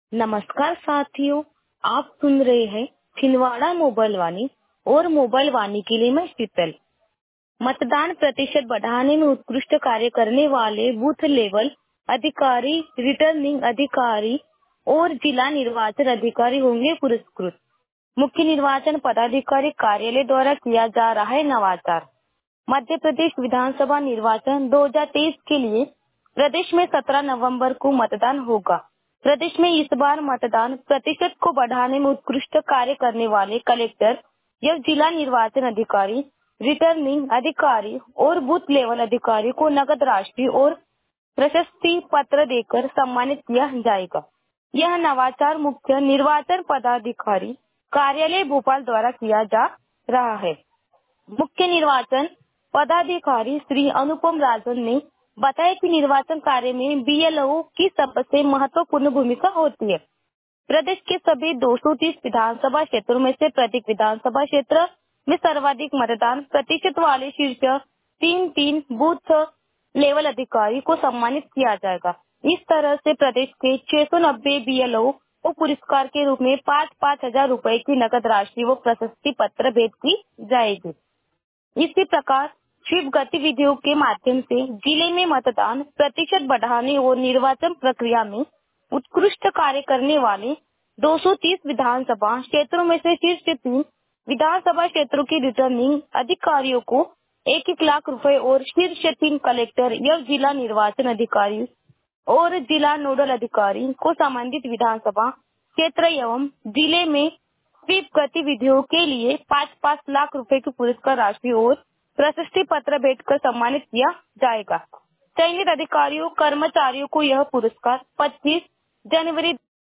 नमस्कार साथियों, आप सुन रहे हैं छिंदवाड़ा मोबाइल वाणी और मोबाइल वाणी के लिए मैं शीतल। मतदान प्रतिशत बढ़ाने में उत्कृष्ट कार्य करने वाले बूथ लेवल अधिकारी, रिटर्निंग अधिकारी और जिला निर्वाचन अधिकारी होंगे पुरस्कृत। मुख्य निर्वाचन पदाधिकारी कार्यालय द्वारा किया जा रहा है नवाचार। मध्य प्रदेश विधानसभा निर्वाचन 2023 के लिए प्रदेश में 17 नवंबर को मतदान होगा। प्रदेश में इस बार मतदान प्रतिशत को बढ़ाने में उत्कृष्ट कार्य करने वाले कलेक्टर या जिला निर्वाचन अधिकारी, रिटर्निंग अधिकारी और बूथ लेवल अधिकारी को नगद राशि और प्रशस्ति पत्र देकर सम्मानित किया जाएगा। यह नवाचार मुख्य निर्वाचन पदाधिकारी कार्यालय भोपाल द्वारा किया जा रहा है। मुख्य निर्वाचन पदाधिकारी श्री अनुपम राजन ने बताया कि निर्वाचन कार्य में बीएलओ की सबसे महत्वपूर्ण भूमिका होती है। प्रदेश के सभी 230 विधानसभा क्षेत्रों में से प्रत्येक विधानसभा क्षेत्र में सर्वाधिक मतदान प्रतिशत वाले शीर्ष 3 बूथ लेवल अधिकारी को सम्मानित किया जाएगा। इस तरह से प्रदेश के 690 बीएलओ को पुरस्कार के रूप में 5-5 हजार रूपए की नकद राशि व प्रशस्ति पत्र भेंट की जाएगी। इसी प्रकार स्वीप गतिविधियों के माध्यम से जिले में मतदान प्रतिशत बढ़ाने और निर्वाचन प्रक्रिया में उत्कृष्ट कार्य करने वाले 230 विधानसभा क्षेत्रों में से शीर्ष 3 विधानसभा क्षेत्रों के रिटर्निंग अधिकारियों को 1-1 लाख रुपए और शीर्ष 3 कलेक्टर या जिला निर्वाचन अधिकारी और जिला नोडल अधिकारी को संबंधित विधानसभा क्षेत्र एवं जिले में स्वीप गतिविधियों के लिए 5-5 लाख रुपए की पुरस्कार राशि और प्रशस्ति पत्र भेंट कर सम्मानित किया जाएगा। चयनित अधिकारियों कर्मचारियों को यह पुरस्कार 25 जनवरी